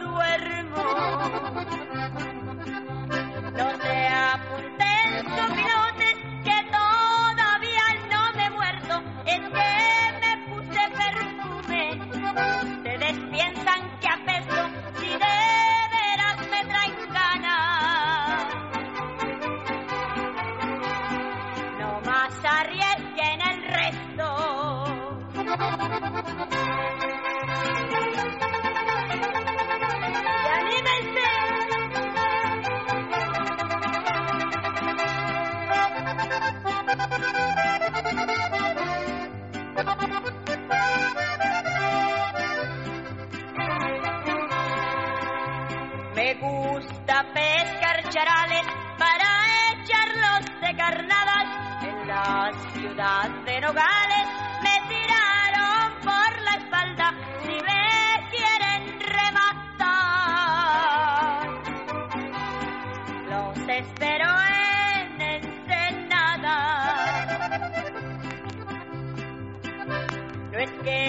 duermo. No te apunten sopilotes que todavía no me he muerto. Es que me puse perfume. Ustedes piensan que apesto si de veras me traen ganas. No más arriesguen el resto. ¡Y anímense! Me gusta pescar charales para echarlos de carnadas. En la ciudad de Nogales me tiraron por la espalda. Si me quieren rematar, los espero en Ensenada. No es que